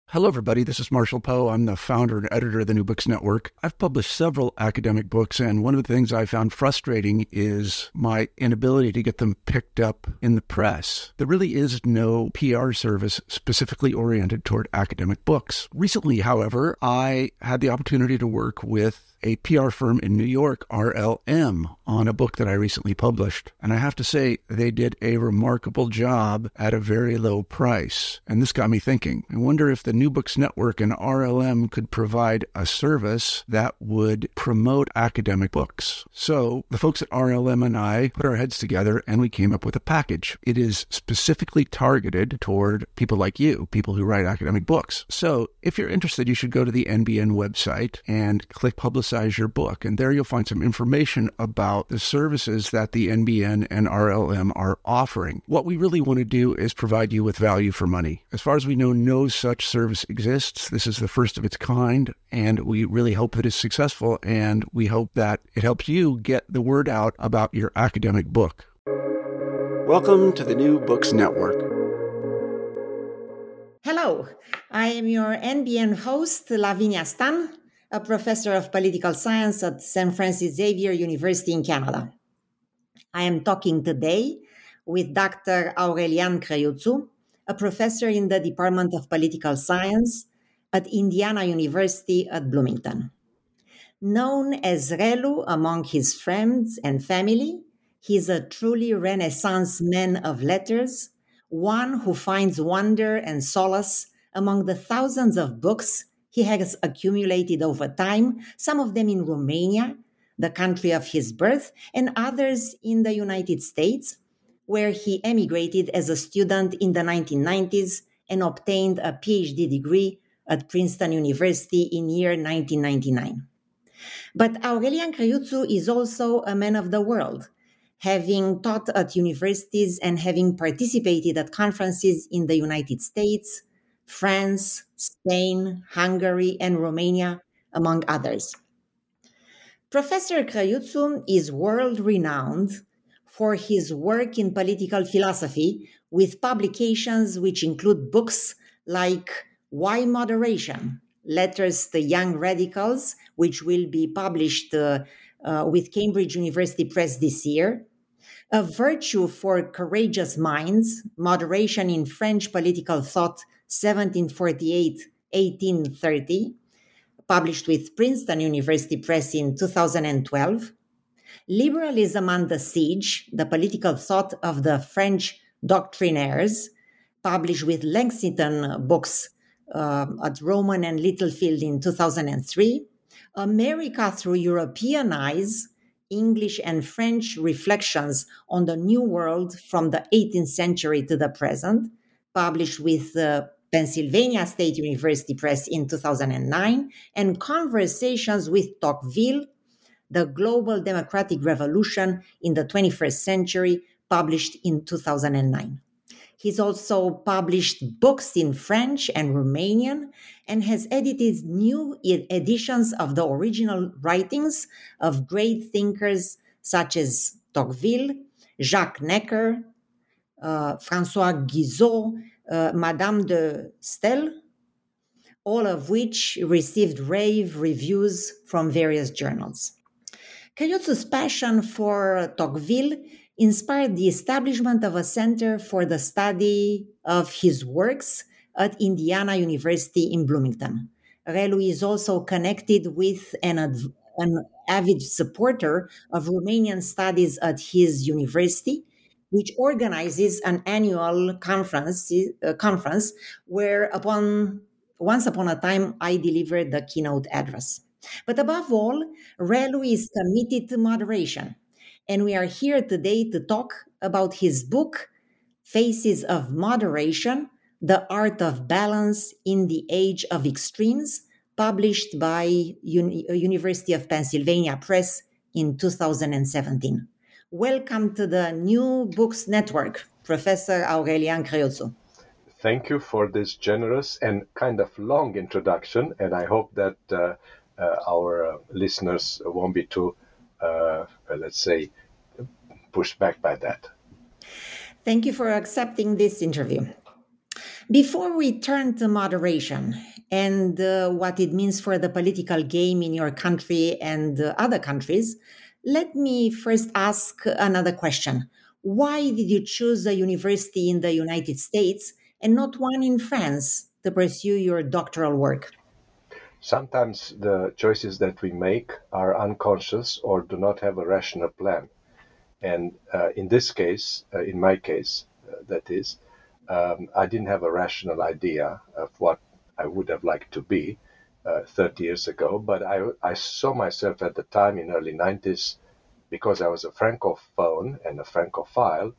Hello, everybody. This is Marshall Poe. I'm the founder and editor of the New Books Network. I've published several academic books, and one of the things I found frustrating is my inability to get them picked up in the press. There really is no PR service specifically oriented toward academic books. Recently, however, I had the opportunity to work with a PR firm in New York, RLM, on a book that I recently published. And I have to say, they did a remarkable job at a very low price. And this got me thinking. I wonder if the New Books Network and RLM could provide a service that would promote academic books. So the folks at RLM and I put our heads together and we came up with a package. It is specifically targeted toward people like you, people who write academic books. So if you're interested, you should go to the NBN website and click Publicize Your Book. And there you'll find some information about the services that the NBN and RLM are offering. What we really want to do is provide you with value for money. As far as we know, no such service exists. This is the first of its kind, and we really hope that it's successful, and we hope that it helps you get the word out about your academic book. Welcome to the New Books Network. Hello, I am your NBN host, Lavinia Stan, a professor of political science at St. Francis Xavier University in Canada. I am talking today with Dr. Aurelian Crăiuțu, a professor in the Department of Political Science at Indiana University at Bloomington. Known as Relu among his friends and family, he is a truly Renaissance man of letters, one who finds wonder and solace among the thousands of books he has accumulated over time, some of them in Romania, the country of his birth, and others in the United States, where he emigrated as a student in the 1990s and obtained a PhD degree at Princeton University in year 1999. But Aurelian Crăiuțu is also a man of the world, having taught at universities and having participated at conferences in the United States, France, Spain, Hungary, and Romania, among others. Professor Crăiuțu is world-renowned for his work in political philosophy, with publications which include books like Why Moderation? Letters to Young Radicals, which will be published with Cambridge University Press this year, A Virtue for Courageous Minds, Moderation in French Political Thought, 1748-1830, published with Princeton University Press in 2012, Liberalism Under Siege, The Political Thought of the French Doctrinaires, published with Lexington Books at Rowman and Littlefield in 2003, America Through European Eyes, English and French Reflections on the New World from the 18th Century to the Present, published with Pennsylvania State University Press in 2009, and Conversations with Tocqueville, The Global Democratic Revolution in the 21st Century, published in 2009. He's also published books in French and Romanian and has edited new editions of the original writings of great thinkers such as Tocqueville, Jacques Necker, François Guizot, Madame de Staël, all of which received rave reviews from various journals. Crăiuțu's passion for Tocqueville inspired the establishment of a center for the study of his works at Indiana University in Bloomington. Relu is also connected with an avid supporter of Romanian studies at his university, which organizes an annual conference where once upon a time I delivered the keynote address. But above all, Relu is committed to moderation. And we are here today to talk about his book, Faces of Moderation, The Art of Balance in the Age of Extremes, published by University of Pennsylvania Press in 2017. Welcome to the New Books Network, Professor Aurelian Crăiuțu. Thank you for this generous and kind of long introduction, and I hope that our listeners won't be too, let's say, pushed back by that. Thank you for accepting this interview. Before we turn to moderation and what it means for the political game in your country and other countries, let me first ask another question. Why did you choose a university in the United States and not one in France to pursue your doctoral work? Sometimes the choices that we make are unconscious or do not have a rational plan. And in this case, in my case, that is, I didn't have a rational idea of what I would have liked to be 30 years ago, but I saw myself at the time in early 90s because I was a francophone and a francophile.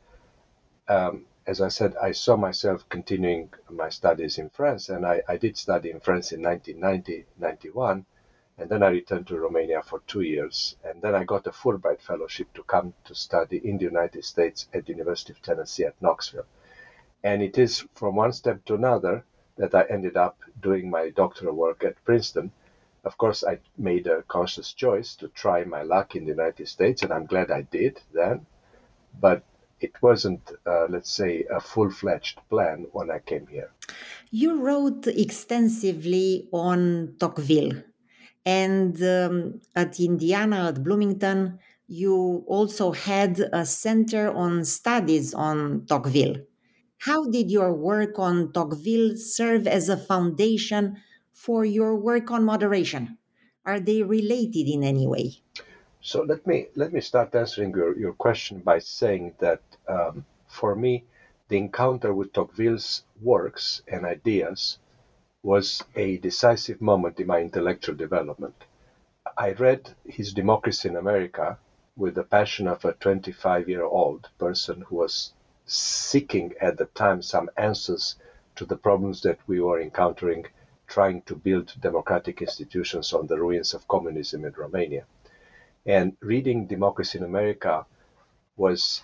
As I said, I saw myself continuing my studies in France, and I did study in France in 1990, 91, and then I returned to Romania for 2 years, and then I got a Fulbright fellowship to come to study in the United States at the University of Tennessee at Knoxville. And it is from one step to another that I ended up doing my doctoral work at Princeton. Of course, I made a conscious choice to try my luck in the United States, and I'm glad I did then. But it wasn't, let's say, a full-fledged plan when I came here. You wrote extensively on Tocqueville, and at Indiana, at Bloomington, you also had a center on studies on Tocqueville. How did your work on Tocqueville serve as a foundation for your work on moderation? Are they related in any way? So let me start answering your question by saying that for me, the encounter with Tocqueville's works and ideas was a decisive moment in my intellectual development. I read his Democracy in America with the passion of a 25-year-old person who was seeking at the time some answers to the problems that we were encountering trying to build democratic institutions on the ruins of communism in Romania. And reading Democracy in America was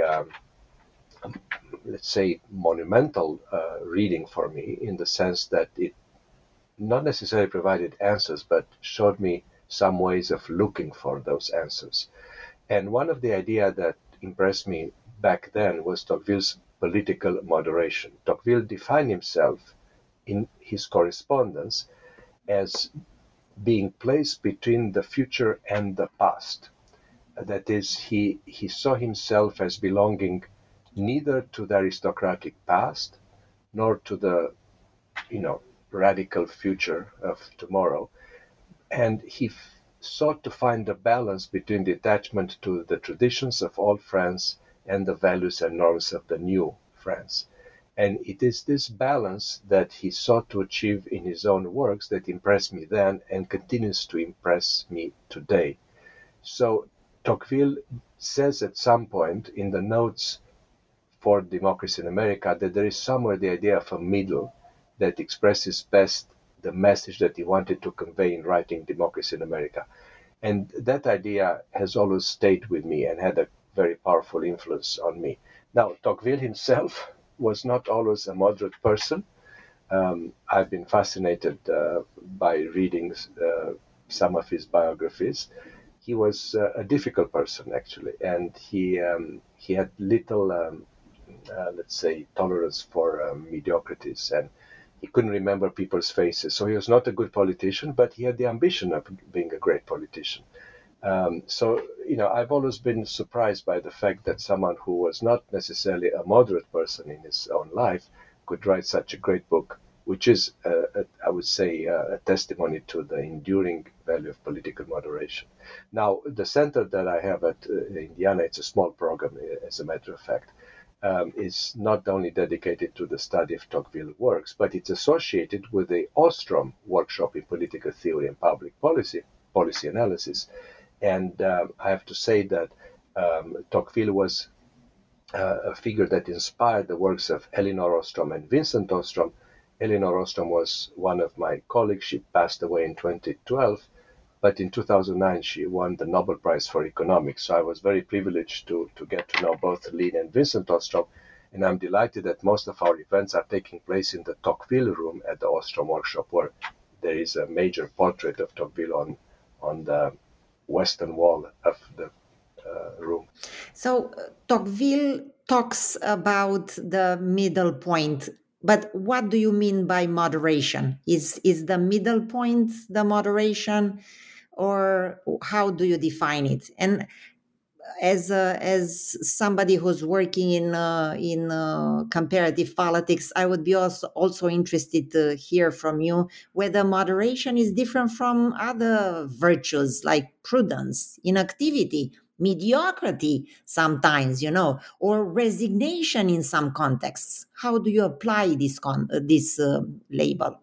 let's say, monumental reading for me in the sense that it not necessarily provided answers, but showed me some ways of looking for those answers. And one of the ideas that impressed me back then was Tocqueville's political moderation. Tocqueville defined himself in his correspondence as being placed between the future and the past. That is, he saw himself as belonging neither to the aristocratic past nor to the, radical future of tomorrow. And he sought to find a balance between the attachment to the traditions of old France and the values and norms of the new France. And it is this balance that he sought to achieve in his own works that impressed me then and continues to impress me today. So Tocqueville says at some point in the notes for Democracy in America that there is somewhere the idea of a middle that expresses best the message that he wanted to convey in writing Democracy in America. And that idea has always stayed with me and had a very powerful influence on me. Now, Tocqueville himself was not always a moderate person. I've been fascinated by reading some of his biographies. He was a difficult person, actually, and he had little, let's say, tolerance for mediocrities, and he couldn't remember people's faces. So he was not a good politician, but he had the ambition of being a great politician. I've always been surprised by the fact that someone who was not necessarily a moderate person in his own life could write such a great book, which is, I would say, a testimony to the enduring value of political moderation. Now, the center that I have at Indiana, it's a small program, as a matter of fact, is not only dedicated to the study of Tocqueville works, but it's associated with the Ostrom workshop in political theory and public policy analysis. And I have to say that Tocqueville was a figure that inspired the works of Elinor Ostrom and Vincent Ostrom. Elinor Ostrom was one of my colleagues. She passed away in 2012, but in 2009 she won the Nobel Prize for Economics. So I was very privileged to get to know both Lynn and Vincent Ostrom, and I'm delighted that most of our events are taking place in the Tocqueville room at the Ostrom workshop, where there is a major portrait of Tocqueville on the western wall of the room. So Tocqueville talks about the middle point But what do you mean by moderation? Is the middle point the moderation, or how do you define it? And as somebody who's working in comparative politics, I would be also interested to hear from you whether moderation is different from other virtues like prudence, inactivity, mediocrity sometimes, or resignation in some contexts. How do you apply this label?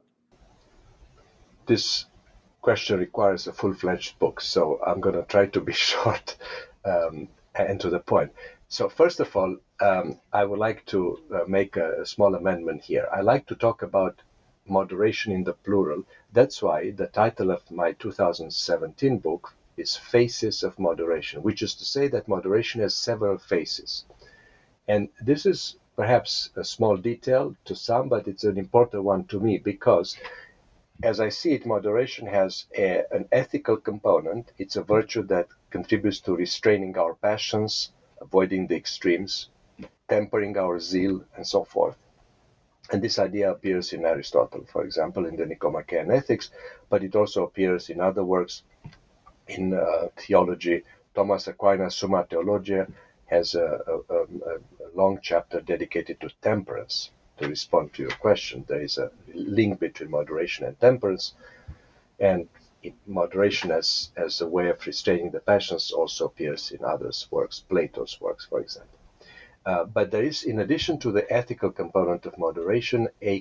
This question requires a full-fledged book, so I'm going to try to be short and to the point. So first of all, I would like to make a small amendment here. I like to talk about moderation in the plural. That's why the title of my 2017 book is Faces of Moderation, which is to say that moderation has several faces. And this is perhaps a small detail to some, but it's an important one to me because, as I see it, moderation has an ethical component. It's a virtue that contributes to restraining our passions, avoiding the extremes, tempering our zeal, and so forth. And this idea appears in Aristotle, for example, in the Nicomachean Ethics, but it also appears in other works in theology. Thomas Aquinas' Summa Theologiae has a long chapter dedicated to temperance. To respond to your question, there is a link between moderation and temperance, and moderation as a way of restraining the passions also appears in others' works, Plato's works, for example. But there is, in addition to the ethical component of moderation, a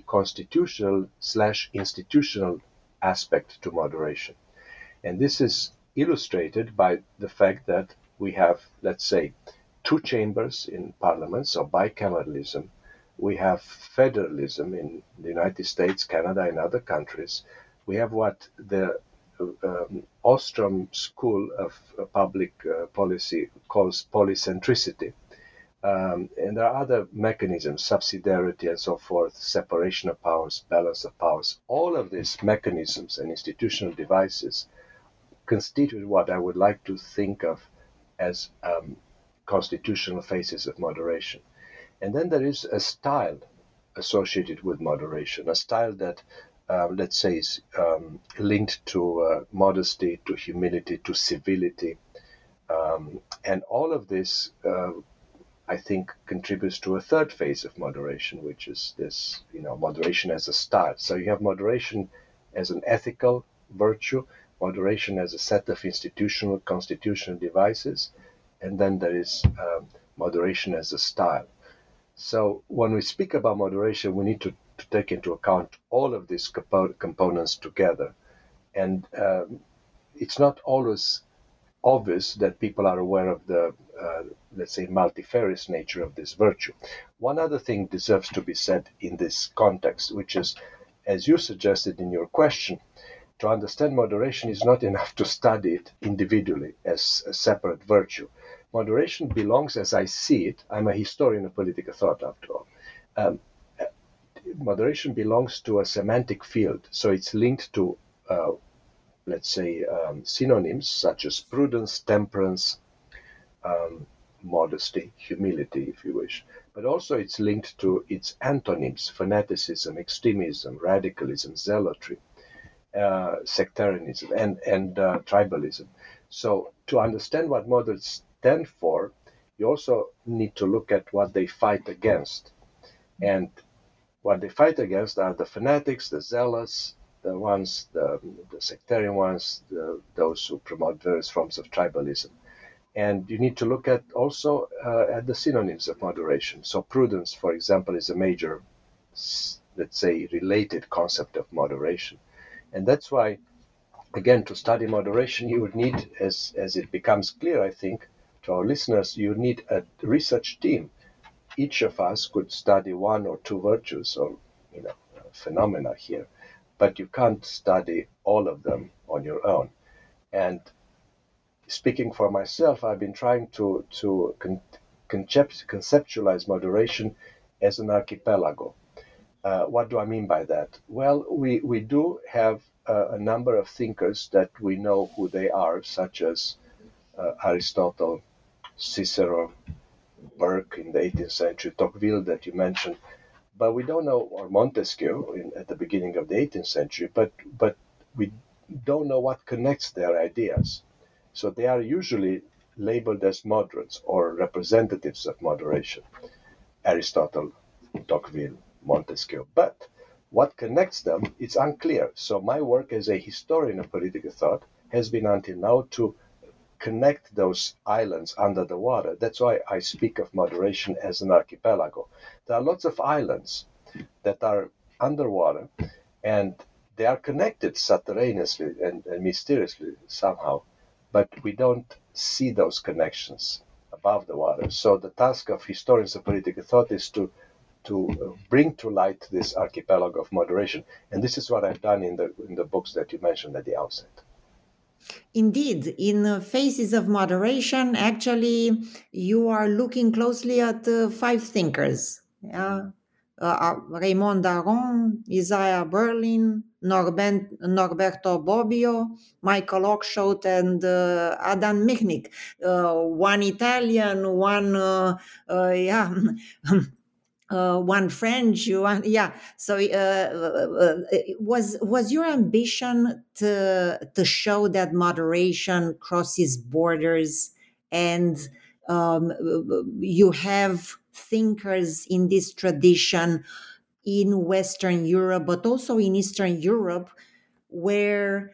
constitutional/institutional aspect to moderation. And this is illustrated by the fact that we have, let's say, two chambers in parliament, so bicameralism. We have federalism in the United States, Canada, and other countries. We have what the Ostrom School of Public Policy calls polycentricity. And there are other mechanisms, subsidiarity and so forth, separation of powers, balance of powers. All of these mechanisms and institutional devices constitute what I would like to think of as constitutional phases of moderation. And then there is a style associated with moderation, a style that, let's say, is linked to modesty, to humility, to civility. And all of this, I think, contributes to a third phase of moderation, which is this, moderation as a style. So you have moderation as an ethical virtue, moderation as a set of institutional, constitutional devices, and then there is moderation as a style. So when we speak about moderation, we need to take into account all of these components together. And it's not always obvious that people are aware of the, let's say, multifarious nature of this virtue. One other thing deserves to be said in this context, which is, as you suggested in your question, to understand moderation is not enough to study it individually as a separate virtue. Moderation belongs, as I see it, I'm a historian of political thought after all, moderation belongs to a semantic field, so it's linked to, let's say, synonyms such as prudence, temperance, modesty, humility, if you wish, but also it's linked to its antonyms, fanaticism, extremism, radicalism, zealotry, sectarianism, and tribalism. So to understand what moderates stand for, you also need to look at what they fight against. And what they fight against are the fanatics, the zealous, the ones, the sectarian ones, those who promote various forms of tribalism. And you need to look at also at the synonyms of moderation. So prudence, for example, is a major, let's say, related concept of moderation. And that's why, again, to study moderation, you would need, as it becomes clear, I think, to our listeners, you need a research team. Each of us could study one or two virtues or phenomena here, but you can't study all of them on your own. And speaking for myself, I've been trying to conceptualize moderation as an archipelago. What do I mean by that? Well, we do have a number of thinkers that we know who they are, such as Aristotle, Cicero, Burke in the 18th century, Tocqueville that you mentioned. but we don't know, or Montesquieu at the beginning of the 18th century, but we don't know what connects their ideas. So they are usually labeled as moderates or representatives of moderation. Aristotle, Tocqueville, Montesquieu. But what connects them, it's unclear. So my work as a historian of political thought has been until now to connect those islands under the water. That's why I speak of moderation as an archipelago. There are lots of islands that are underwater, and they are connected subterraneously and mysteriously somehow, but we don't see those connections above the water. So the task of historians of political thought is to bring to light this archipelago of moderation, and this is what I've done in the books that you mentioned at the outset. Indeed, in Faces of Moderation, actually, you are looking closely at 5 thinkers. Yeah? Raymond Aron, Isaiah Berlin, Norberto Bobbio, Michael Oakeshott, and Adam Michnik. One Italian, one one French, one So, was your ambition to show that moderation crosses borders, and you have thinkers in this tradition in Western Europe, but also in Eastern Europe, where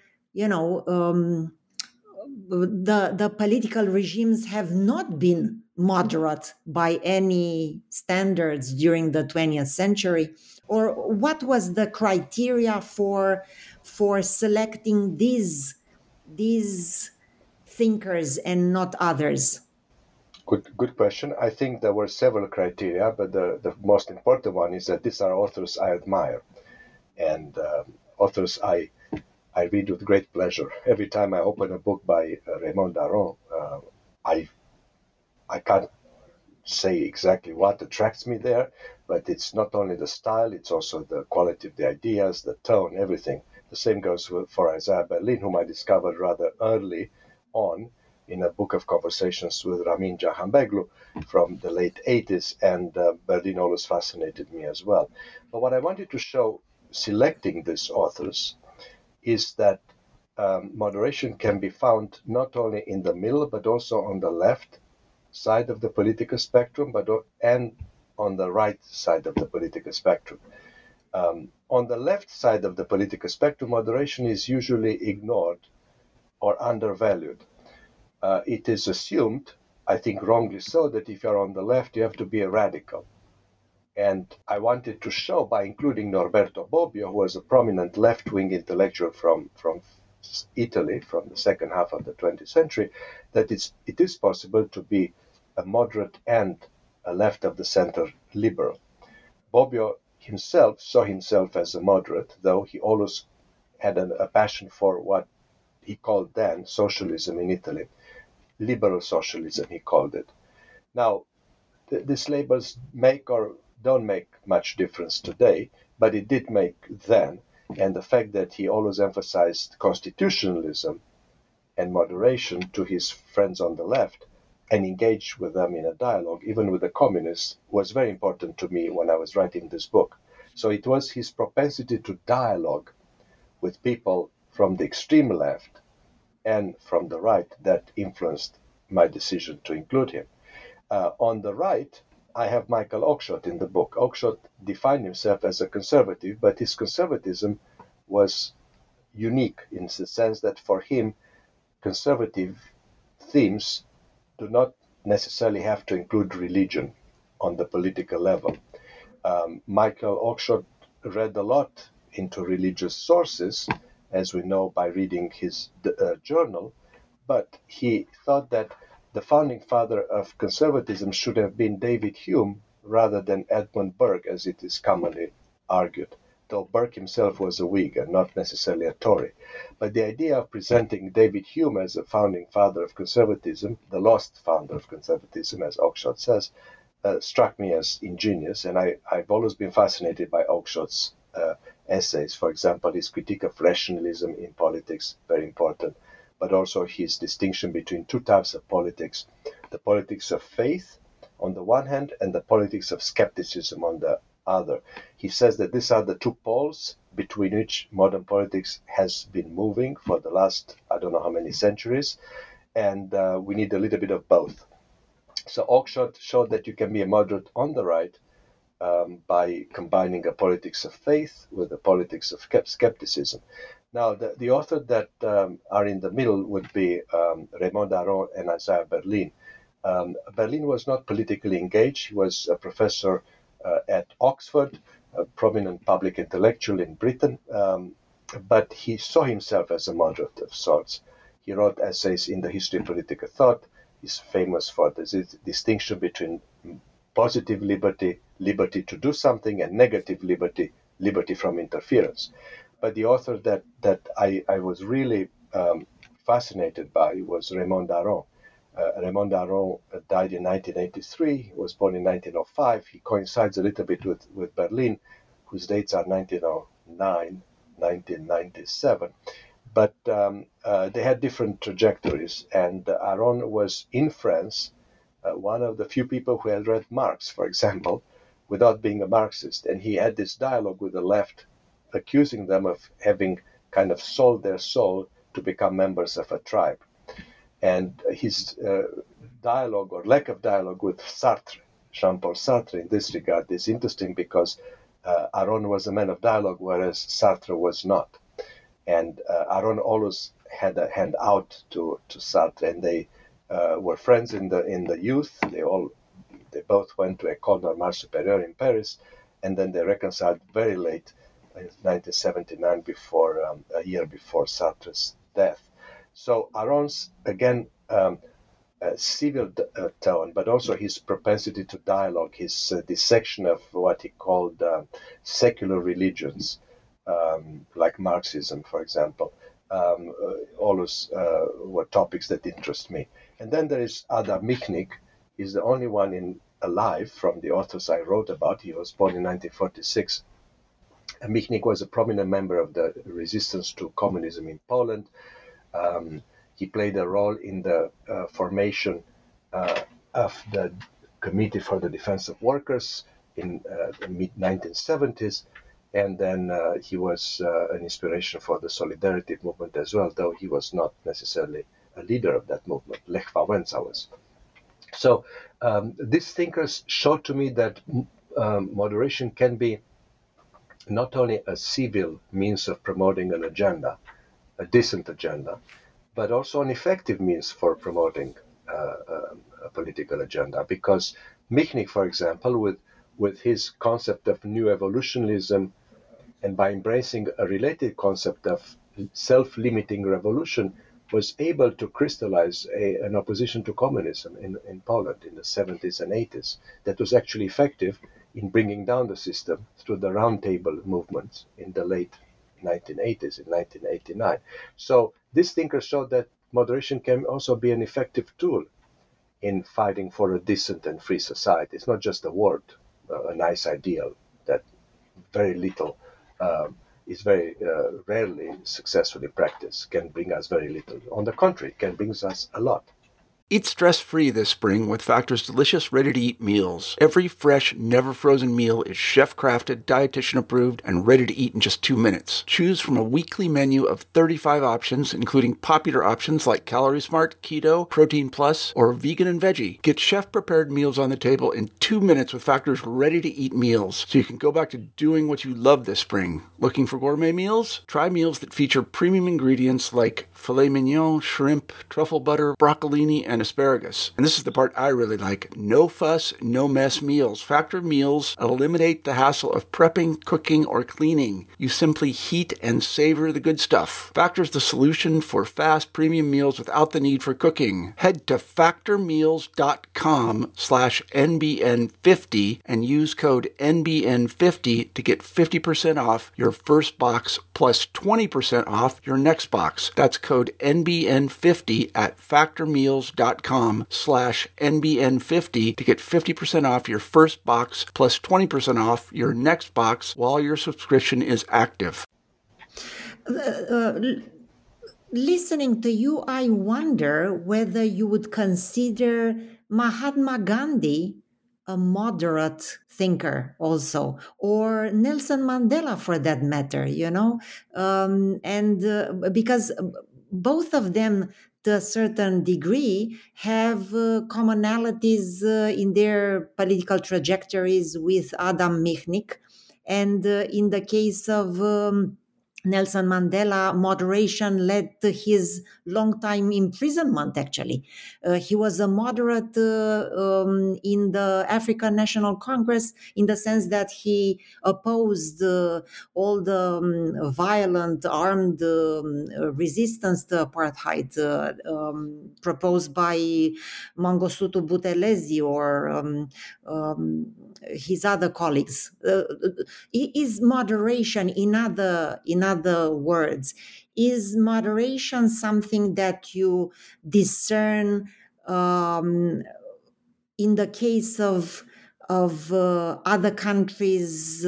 the political regimes have not been moderate by any standards during the 20th century? Or what was the criteria for selecting these thinkers and not others? Good question. I think there were several criteria, but the most important one is that these are authors I admire, and authors I read with great pleasure. Every time I open a book by Raymond Aron, I can't say exactly what attracts me there, but it's not only the style, it's also the quality of the ideas, the tone, everything. The same goes for Isaiah Berlin, whom I discovered rather early on in a book of conversations with Ramin Jahanbegloo from the late 80s, and Berlin always fascinated me as well. But what I wanted to show, selecting these authors, is that moderation can be found not only in the middle, but also on the left side of the political spectrum, and on the right side of the political spectrum. On the left side of the political spectrum, moderation is usually ignored or undervalued. It is assumed, I think wrongly so, that if you're on the left, you have to be a radical. And I wanted to show, by including Norberto Bobbio, who was a prominent left-wing intellectual from Italy from the second half of the 20th century, that it is possible to be a moderate and a left-of-the-center liberal. Bobbio himself saw himself as a moderate, though he always had a passion for what he called then socialism in Italy. Liberal socialism, he called it. Now, these labels make or don't make much difference today, but it did make then. And the fact that he always emphasized constitutionalism and moderation to his friends on the left and engaged with them in a dialogue, even with the communists, was very important to me when I was writing this book. So it was his propensity to dialogue with people from the extreme left and from the right that influenced my decision to include him. On the right, I have Michael Oakeshott in the book. Oakeshott defined himself as a conservative, but his conservatism was unique in the sense that for him, conservative themes do not necessarily have to include religion on the political level. Michael Oakeshott read a lot into religious sources, as we know by reading his journal, but he thought that the founding father of conservatism should have been David Hume rather than Edmund Burke, as it is commonly argued, though Burke himself was a Whig and not necessarily a Tory. But the idea of presenting David Hume as a founding father of conservatism, the lost founder of conservatism, as Oakeshott says, struck me as ingenious, and I've always been fascinated by Oakeshott's essays. For example, his critique of rationalism in politics, very important, but also his distinction between two types of politics: the politics of faith on the one hand and the politics of skepticism on the other. He says that these are the two poles between which modern politics has been moving for the last, I don't know how many centuries, and we need a little bit of both. So Oakeshott showed that you can be a moderate on the right by combining a politics of faith with a politics of skepticism. Now, the authors that are in the middle would be Raymond Aron and Isaiah Berlin. Berlin was not politically engaged. He was a professor at Oxford, a prominent public intellectual in Britain, but he saw himself as a moderate of sorts. He wrote essays in the history of political thought. He's famous for this distinction between positive liberty, liberty to do something, and negative liberty, liberty from interference. But the author that I was really fascinated by was Raymond Aron. Raymond Aron died in 1983, he was born in 1905. He coincides a little bit with Berlin, whose dates are 1909, 1997. But they had different trajectories, and Aron was in France, one of the few people who had read Marx, for example, without being a Marxist. And he had this dialogue with the left, accusing them of having kind of sold their soul to become members of a tribe. And his dialogue or lack of dialogue with Sartre, Jean-Paul Sartre, in this regard is interesting because Aron was a man of dialogue, whereas Sartre was not. And Aron always had a hand out to Sartre, and they were friends in the youth. They both went to École Normale Supérieure in Paris, and then they reconciled very late, in 1979, a year before Sartre's death. So Aron's, again, civil tone, but also his propensity to dialogue, his dissection of what he called secular religions, like Marxism, for example, always were topics that interest me. And then there is Adam Michnik. He's the only one alive from the authors I wrote about. He was born in 1946. Michnik was a prominent member of the resistance to communism in Poland. He played a role in the formation of the Committee for the Defense of Workers in the mid-1970s. And then he was an inspiration for the Solidarity movement as well, though he was not necessarily a leader of that movement. Lech Wałęsa was. So these thinkers showed to me that moderation can be not only a civil means of promoting an agenda, a decent agenda, but also an effective means for promoting a political agenda. Because Michnik, for example, with his concept of new evolutionism, and by embracing a related concept of self-limiting revolution, was able to crystallize an opposition to communism in Poland in the 70s and 80s that was actually effective in bringing down the system through the roundtable movements in the late 1980s, in 1989. So this thinker showed that moderation can also be an effective tool in fighting for a decent and free society. It's not just a word, a nice ideal that very little is very rarely successfully practiced, can bring us very little. On the contrary, it can bring us a lot. Eat stress-free this spring with Factor's delicious, ready-to-eat meals. Every fresh, never-frozen meal is chef-crafted, dietitian-approved, and ready to eat in just 2 minutes. Choose from a weekly menu of 35 options, including popular options like Calorie Smart, Keto, Protein Plus, or Vegan and Veggie. Get chef-prepared meals on the table in 2 minutes with Factor's ready-to-eat meals, so you can go back to doing what you love this spring. Looking for gourmet meals? Try meals that feature premium ingredients like filet mignon, shrimp, truffle butter, broccolini, and asparagus. And this is the part I really like. No fuss, no mess meals. Factor meals eliminate the hassle of prepping, cooking, or cleaning. You simply heat and savor the good stuff. Factor's the solution for fast premium meals without the need for cooking. Head to factormeals.com/NBN50 and use code NBN50 to get 50% off your first box plus 20% off your next box. That's code NBN50 at factormeals.com/NBN50 to get 50% off your first box plus 20% off your next box while your subscription is active. Listening to you, I wonder whether you would consider Mahatma Gandhi a moderate thinker also, or Nelson Mandela for that matter, because both of them to a certain degree have commonalities in their political trajectories with Adam Michnik. And in the case of Nelson Mandela, moderation led to his long time imprisonment, actually. He was a moderate in the African National Congress in the sense that he opposed all the violent armed resistance to apartheid proposed by Mangosuthu Buthelezi or his other colleagues. Is moderation, in other words, is moderation something that you discern in the case of other countries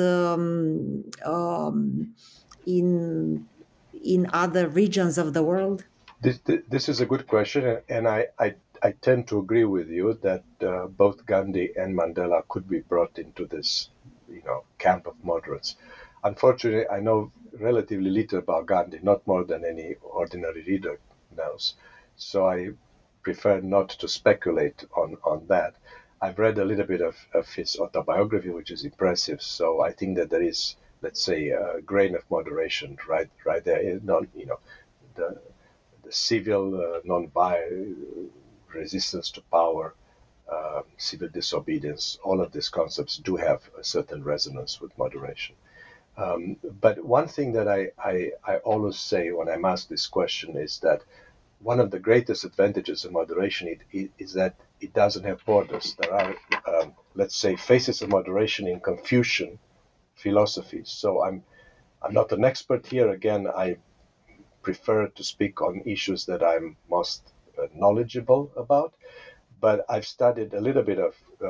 in other regions of the world? This is a good question, and I tend to agree with you that both Gandhi and Mandela could be brought into this, camp of moderates. Unfortunately, I know relatively little about Gandhi, not more than any ordinary reader knows. So I prefer not to speculate on that. I've read a little bit of his autobiography, which is impressive. So I think that there is, let's say, a grain of moderation right there. The civil non-violent resistance to power, civil disobedience, all of these concepts do have a certain resonance with moderation. But one thing that I always say when I'm asked this question is that one of the greatest advantages of moderation is that it doesn't have borders. There are, let's say, phases of moderation in Confucian philosophy. So I'm not an expert here. Again, I prefer to speak on issues that I'm most knowledgeable about. But I've studied a little bit of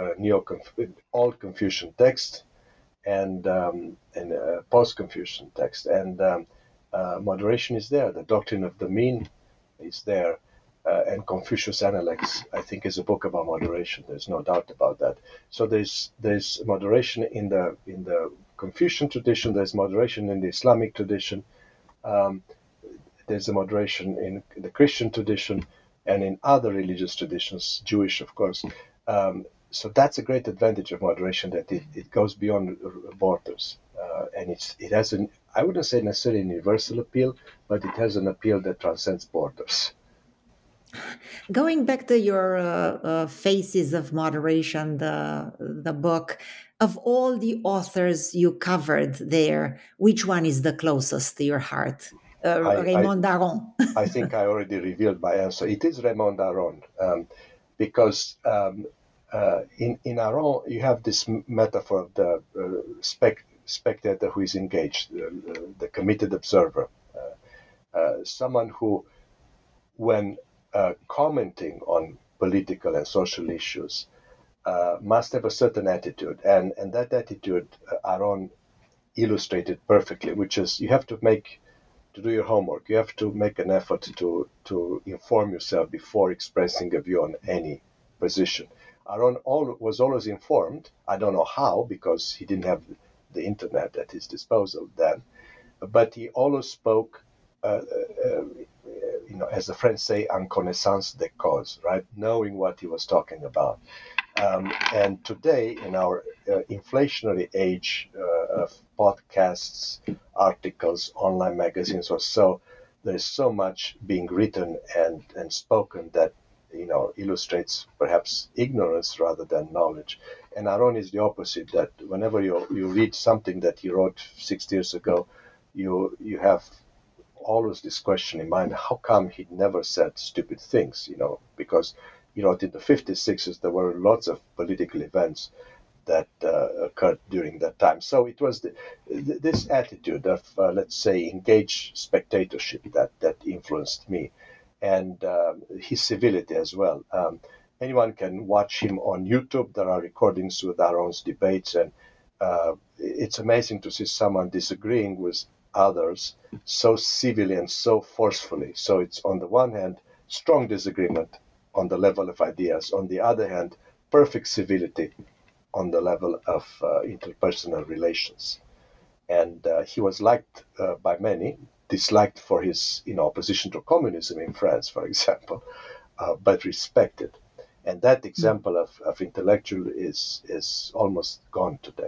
old Confucian text and post-Confucian text, and moderation is there. The Doctrine of the Mean is there, and Confucius Analects, I think, is a book about moderation. There's no doubt about that. So there's moderation in the Confucian tradition. There's moderation in the Islamic tradition. There's a moderation in the Christian tradition and in other religious traditions, Jewish, of course. So that's a great advantage of moderation, that it goes beyond borders. And it has I wouldn't say necessarily an universal appeal, but it has an appeal that transcends borders. Going back to your Faces of Moderation, the book, of all the authors you covered there, which one is the closest to your heart? Raymond Aron. I think I already revealed my answer. It is Raymond Aron, because in Aron you have this metaphor of the spectator who is engaged, the committed observer, someone who, when commenting on political and social issues, must have a certain attitude, and that attitude Aron illustrated perfectly, which is you have to do your homework. You have to make an effort to inform yourself before expressing a view on any position. Aron was always informed. I don't know how, because he didn't have the internet at his disposal then, but he always spoke, as the French say, en connaissance de cause, right? Knowing what he was talking about. And today, in our inflationary age of podcasts, articles, online magazines or so, there's so much being written and spoken that illustrates perhaps ignorance rather than knowledge. And Aron is the opposite, that whenever you read something that he wrote 60 years ago, you have always this question in mind: how come he never said stupid things? Because in the 50s, 60s, there were lots of political events that occurred during that time. So it was this attitude of, let's say, engaged spectatorship that influenced me, and his civility as well. Anyone can watch him on YouTube. There are recordings with Aron's debates, and it's amazing to see someone disagreeing with others so civilly and so forcefully. So it's, on the one hand, strong disagreement on the level of ideas. On the other hand, perfect civility on the level of interpersonal relations. And he was liked by many, disliked for his opposition to communism in France, for example, but respected. And that example of intellectual is almost gone today.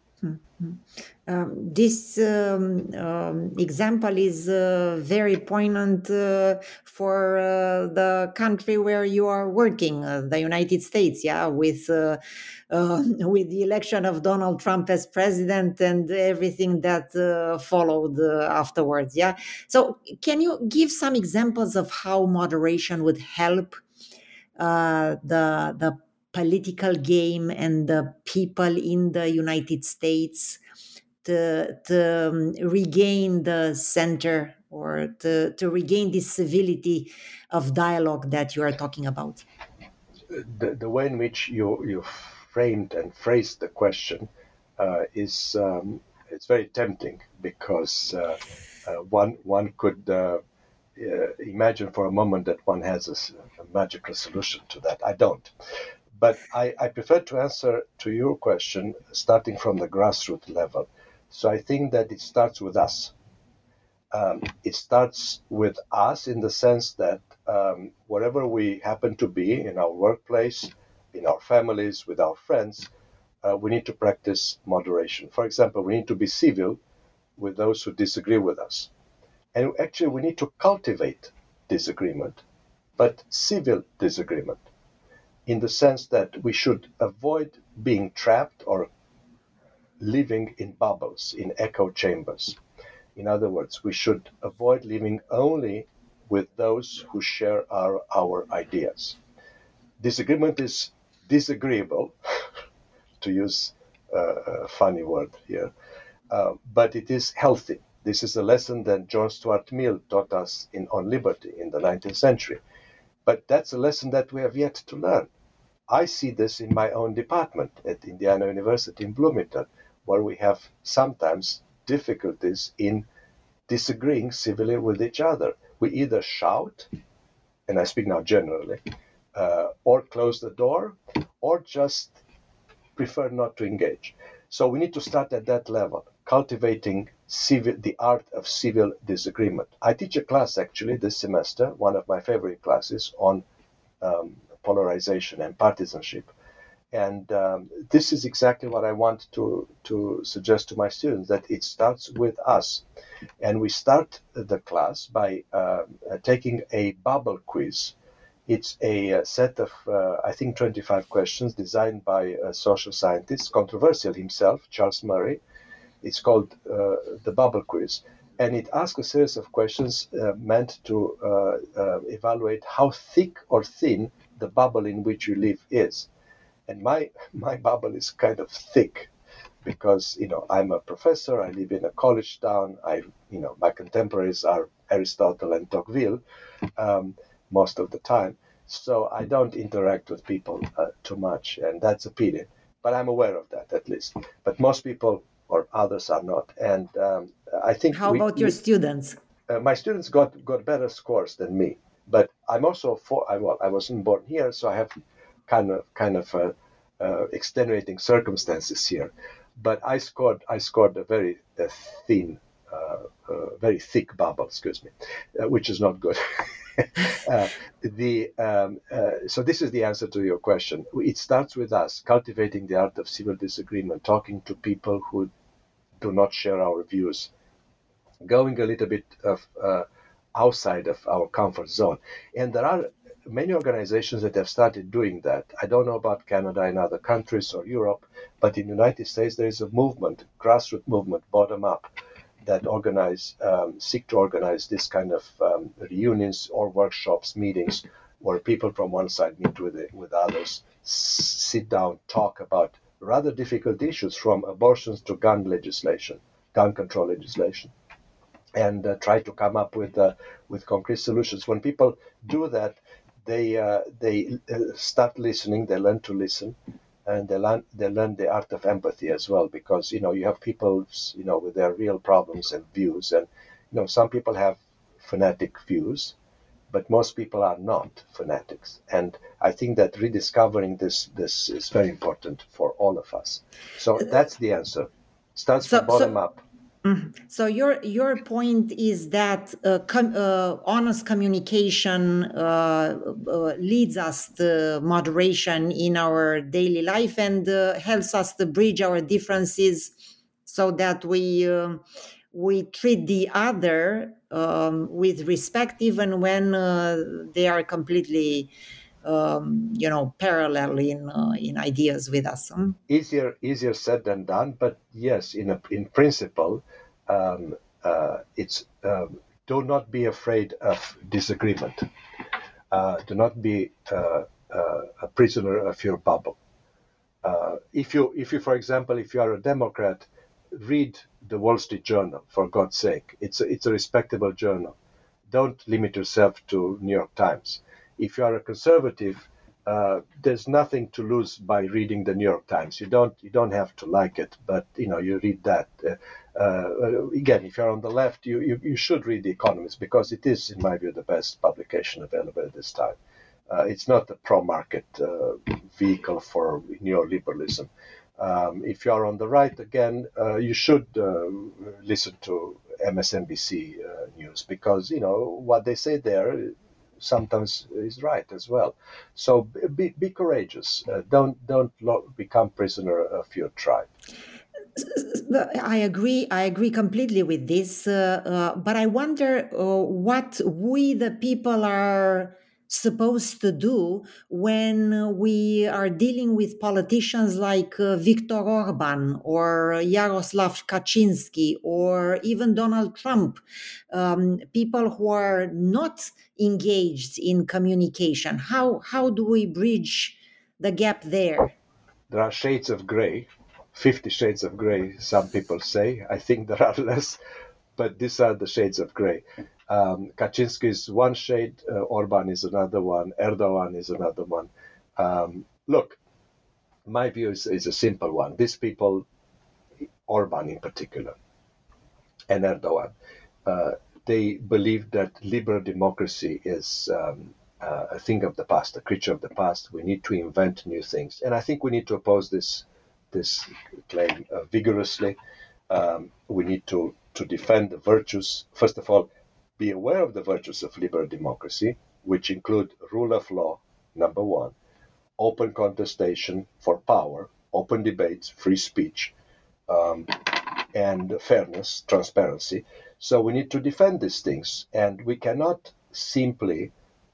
This example is very poignant for the country where you are working, the United States, with the election of Donald Trump as president and everything that followed afterwards. So can you give some examples of how moderation would help the political game and the people in the United States to regain the center, or to regain this civility of dialogue that you are talking about? The way in which you framed and phrased the question is it's very tempting, because one could imagine for a moment that one has a magical solution to that. I don't. But I prefer to answer to your question starting from the grassroots level. So I think that it starts with us. It starts with us in the sense that wherever we happen to be, in our workplace, in our families, with our friends, we need to practice moderation. For example, we need to be civil with those who disagree with us. And actually, we need to cultivate disagreement, but civil disagreement, in the sense that we should avoid being trapped or living in bubbles, in echo chambers. In other words, we should avoid living only with those who share our ideas. Disagreement is disagreeable, to use a funny word here, but it is healthy. This is a lesson that John Stuart Mill taught us on liberty in the 19th century. But that's a lesson that we have yet to learn. I see this in my own department at Indiana University in Bloomington, where we have sometimes difficulties in disagreeing civilly with each other. We either shout, and I speak now generally, or close the door, or just prefer not to engage. So we need to start at that level, cultivating the art of civil disagreement. I teach a class actually this semester, one of my favorite classes, on polarization and partisanship. And this is exactly what I want to suggest to my students, that it starts with us. And we start the class by taking a bubble quiz. It's a set of, I think, 25 questions designed by a social scientist, controversial himself, Charles Murray. It's called the bubble quiz. And it asks a series of questions meant to evaluate how thick or thin the bubble in which you live is. And my bubble is kind of thick, because I'm a professor. I live in a college town. My contemporaries are Aristotle and Tocqueville most of the time, so I don't interact with people too much, and that's a pity. But I'm aware of that, at least. But most people or others are not. And I think. How about your students? My students got better scores than me. But I'm also I wasn't born here, so I have kind of extenuating circumstances here. But I scored a very thin, very thick bubble, which is not good. So this is the answer to your question. It starts with us cultivating the art of civil disagreement, talking to people who do not share our views, going a little bit of outside of our comfort zone. And there are many organizations that have started doing that. I don't know about Canada and other countries or Europe, but in the United States there is a movement, grassroots movement, bottom up, that seek to organize this kind of reunions or workshops, meetings, where people from one side meet with others, sit down, talk about rather difficult issues, from abortions to gun control legislation, and try to come up with concrete solutions. When people do that, they start listening. They learn to listen, and they learn the art of empathy as well. Because you have people with their real problems and views, and some people have fanatic views, but most people are not fanatics. And I think that rediscovering this is very important for all of us. So that's the answer. Starts from bottom up. So your point is that honest communication leads us to moderation in our daily life and helps us to bridge our differences, so that we treat the other with respect, even when they are completely parallel in ideas with us. Easier said than done, but yes, in principle, it's do not be afraid of disagreement. Do not be a prisoner of your bubble. If you, for example, if you are a Democrat, read the Wall Street Journal, for God's sake. It's a respectable journal. Don't limit yourself to New York Times. If you are a conservative, there's nothing to lose by reading the New York Times. You don't have to like it, but you read that. Again, if you're on the left, you should read The Economist, because it is, in my view, the best publication available at this time. It's not a pro-market vehicle for neoliberalism. If you are on the right, again, you should listen to MSNBC news, because what they say there sometimes is right as well. So be courageous. Don't become prisoner of your tribe. I agree completely with this, but I wonder what we the people are supposed to do when we are dealing with politicians like Viktor Orban or Yaroslav Kaczynski or even Donald Trump, people who are not engaged in communication. How do we bridge the gap there? There are shades of gray, 50 shades of gray, some people say. I think there are less, but these are the shades of gray. Kaczynski is one shade, Orban is another one, Erdogan is another one. Look, my view is a simple one. These people, Orban in particular, and Erdogan, they believe that liberal democracy is a thing of the past, a creature of the past. We need to invent new things. And I think we need to oppose this claim vigorously. We need to defend the virtues. First of all, be aware of the virtues of liberal democracy, which include rule of law, number one, open contestation for power, open debates, free speech, and fairness, transparency. So we need to defend these things, and we cannot simply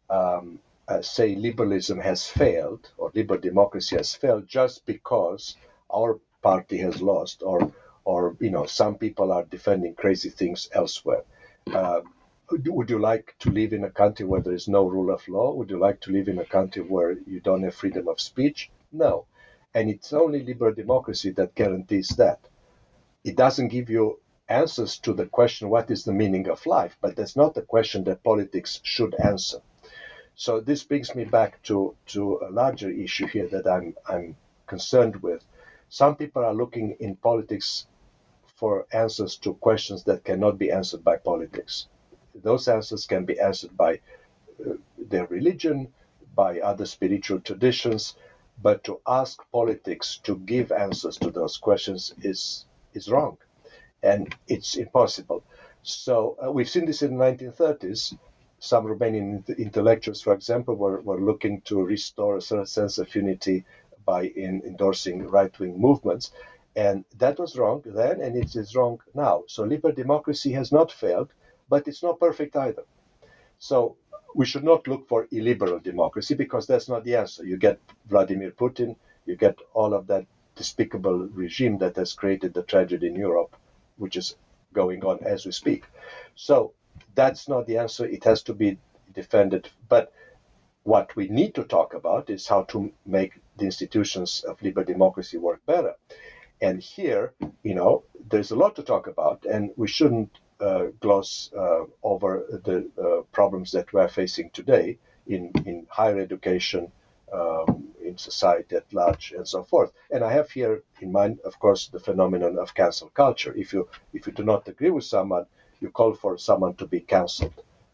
say liberalism has failed or liberal democracy has failed just because our party has lost, or some people are defending crazy things elsewhere. Would you like to live in a country where there is no rule of law? Would you like to live in a country where you don't have freedom of speech? No. And it's only liberal democracy that guarantees that. It doesn't give you answers to the question, what is the meaning of life? But that's not the question that politics should answer. So this brings me back to a larger issue here that I'm concerned with. Some people are looking in politics for answers to questions that cannot be answered by politics. Those answers can be answered by their religion, by other spiritual traditions, but to ask politics to give answers to those questions is wrong, and it's impossible. So we've seen this in the 1930s. Some Romanian intellectuals, for example, were looking to restore a certain sense of unity by endorsing right-wing movements. And that was wrong then, and it is wrong now. So liberal democracy has not failed, but it's not perfect either. So we should not look for illiberal democracy, because that's not the answer. You get Vladimir Putin, you get all of that despicable regime that has created the tragedy in Europe, which is going on as we speak. So that's not the answer. It has to be defended. But what we need to talk about is how to make the institutions of liberal democracy work better. And here, there's a lot to talk about, and we shouldn't gloss over the problems that we're facing today in higher education, in society at large, and so forth. And I have here in mind, of course, the phenomenon of cancel culture. If you do not agree with someone, you call for someone to be cancelled.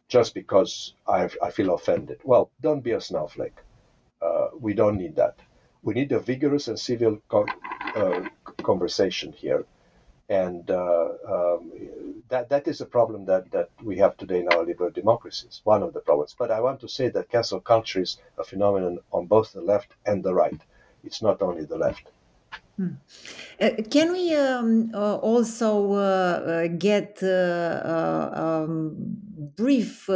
just because I feel offended. Well, don't be a snowflake. We don't need that. We need a vigorous and civil conversation here. And that is a problem that we have today in our liberal democracies, one of the problems. But I want to say that cancel culture is a phenomenon on both the left and the right. It's not only the left. Can we also get brief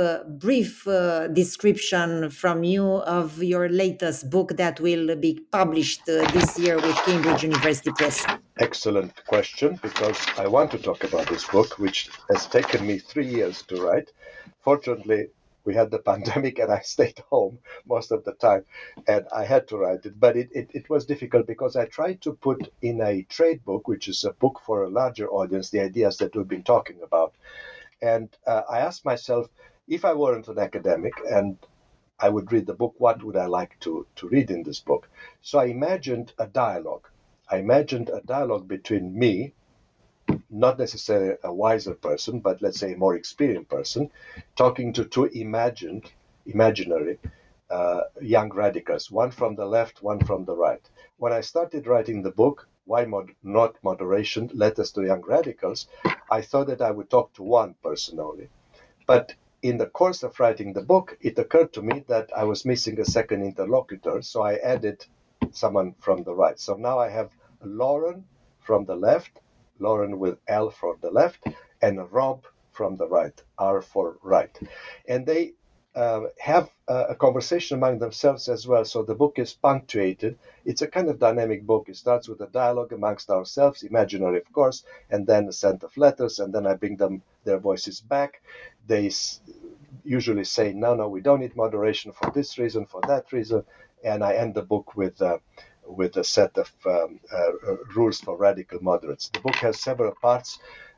description from you of your latest book that will be published this year with Cambridge University Press? Excellent question, because I want to talk about this book, which has taken me 3 years to write. Fortunately, we had the pandemic and I stayed home most of the time and I had to write it. But it was difficult because I tried to put in a trade book, which is a book for a larger audience, the ideas that we've been talking about. And I asked myself, if I weren't an academic and I would read the book, what would I like to read in this book? So I imagined a dialogue. I imagined a dialogue between me, not necessarily a wiser person, but let's say a more experienced person, talking to two imaginary young radicals, one from the left, one from the right. When I started writing the book, Why Not Moderation? Letters to Young Radicals, I thought that I would talk to one person only. But in the course of writing the book, it occurred to me that I was missing a second interlocutor, so I added someone from the right. So now I have Lauren from the left, Lauren with L for the left, and Rob from the right, R for right. And they have a conversation among themselves as well. So the book is punctuated. It's a kind of dynamic book. It starts with a dialogue amongst ourselves, imaginary, of course, and then a set of letters, and then I bring their voices back. They usually say, no, we don't need moderation for this reason, for that reason, and I end the book with a set of rules for radical moderates. The book has several parts.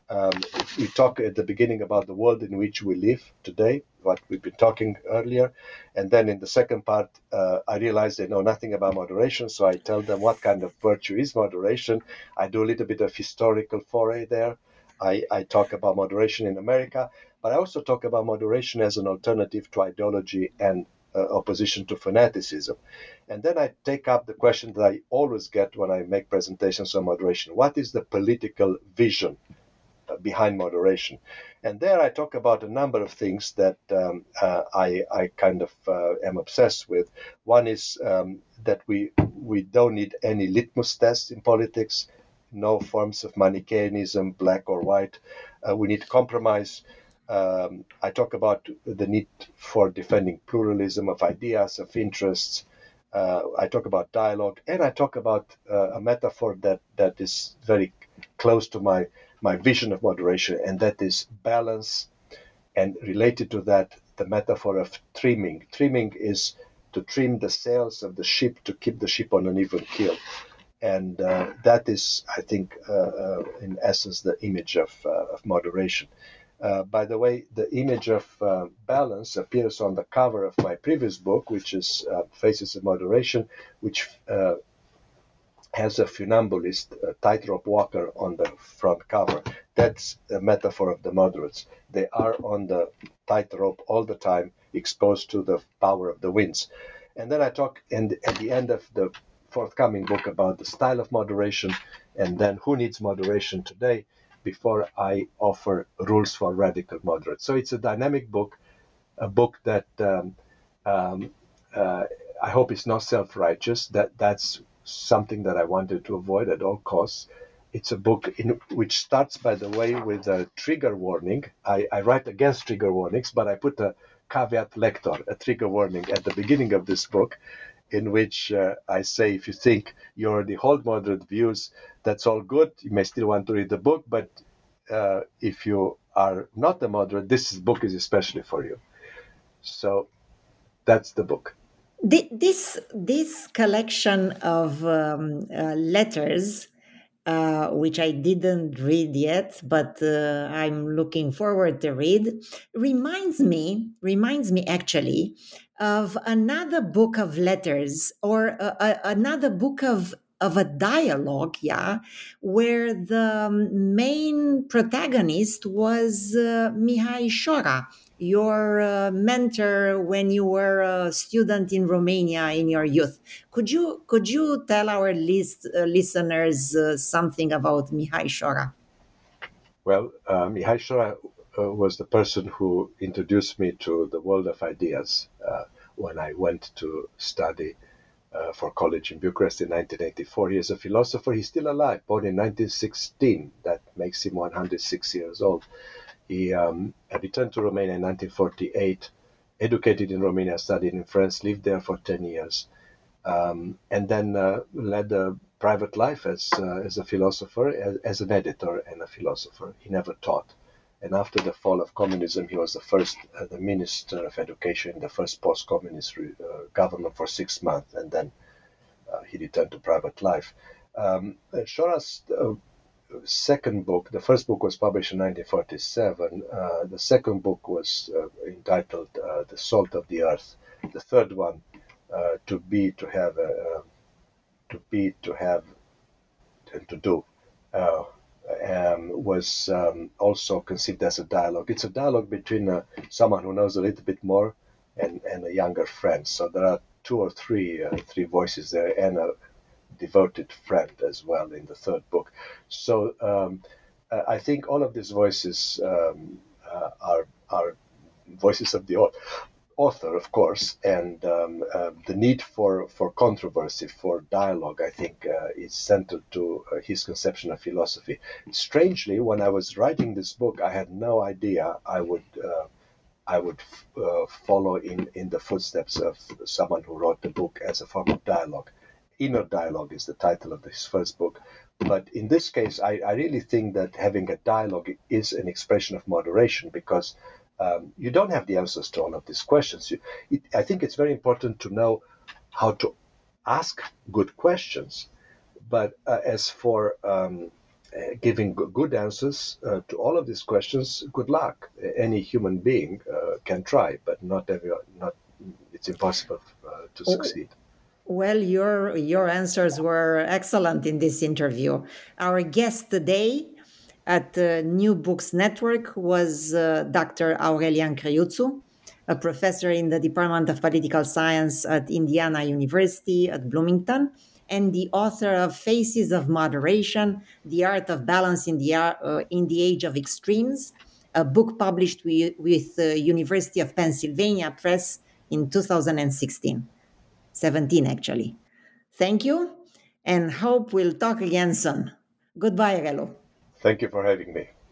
We talk at the beginning about the world in which we live today, what we've been talking earlier. And then in the second part, I realize they know nothing about moderation, so I tell them what kind of virtue is moderation. I do a little bit of historical foray there. I talk about moderation in America, but I also talk about moderation as an alternative to ideology and opposition to fanaticism. And then I take up the question that I always get when I make presentations on moderation. What is the political vision behind moderation? And there I talk about a number of things that I kind of am obsessed with. One is that we don't need any litmus tests in politics, no forms of Manichaeanism, black or white. We need compromise. I talk about the need for defending pluralism of ideas, of interests. I talk about dialogue, and I talk about a metaphor that is very close to my vision of moderation, and that is balance. And related to that, the metaphor of trimming. Trimming is to trim the sails of the ship to keep the ship on an even keel. And that is, I think, in essence, the image of moderation. By the way, the image of balance appears on the cover of my previous book, which is Faces of Moderation, which has a funambulist, a tightrope walker on the front cover. That's a metaphor of the moderates. They are on the tightrope all the time, exposed to the power of the winds. And then I talk at the end of the forthcoming book about the style of moderation, and then who needs moderation today, before I offer rules for radical moderates. So it's a dynamic book, a book that I hope is not self-righteous. That's something that I wanted to avoid at all costs. It's a book which starts, by the way, with a trigger warning. I write against trigger warnings, but I put a caveat lector, a trigger warning, at the beginning of this book, in which I say, if you think you already hold moderate views, that's all good. You may still want to read the book, but if you are not a moderate, this book is especially for you. So that's the book. This collection of letters, which I didn't read yet, but I'm looking forward to read, reminds me actually of another book of letters, or another book of a dialogue, where the main protagonist was Mihai Șora. your mentor when you were a student in Romania in your youth. Could you tell our listeners something about Mihai Șora? Well, Mihai Șora was the person who introduced me to the world of ideas when I went to study for college in Bucharest in 1984. He is a philosopher. He's still alive, born in 1916. That makes him 106 years old. He returned to Romania in 1948, educated in Romania, studied in France, lived there for 10 years, and then led a private life as a philosopher, as an editor and a philosopher. He never taught. And after the fall of communism, he was the minister of education in the first post-communist government for 6 months, and then he returned to private life. Șora's second book, the first book was published in 1947. The second book was entitled The Salt of the Earth. The third one, To Be, To Have, and To Do, was also conceived as a dialogue. It's a dialogue between someone who knows a little bit more and a younger friend. So there are two or three voices there, and a devoted friend as well in the third book. So I think all of these voices are voices of the author, of course, and the need for controversy, for dialogue, I think, is central to his conception of philosophy. Strangely, when I was writing this book, I had no idea I would follow in the footsteps of someone who wrote the book as a form of dialogue. Inner Dialogue is the title of this first book. But in this case, I really think that having a dialogue is an expression of moderation, because you don't have the answers to all of these questions. I think it's very important to know how to ask good questions. But as for giving good answers to all of these questions, good luck. Any human being can try, but it's impossible to succeed. Well, your answers were excellent in this interview. Our guest today at New Books Network was Dr. Aurelian Crăiuțu, a professor in the Department of Political Science at Indiana University at Bloomington, and the author of Faces of Moderation, The Art of Balance in the Age of Extremes, a book published with University of Pennsylvania Press in 2016. 17, actually. Thank you, and hope we'll talk again soon. Goodbye, Relu. Thank you for having me.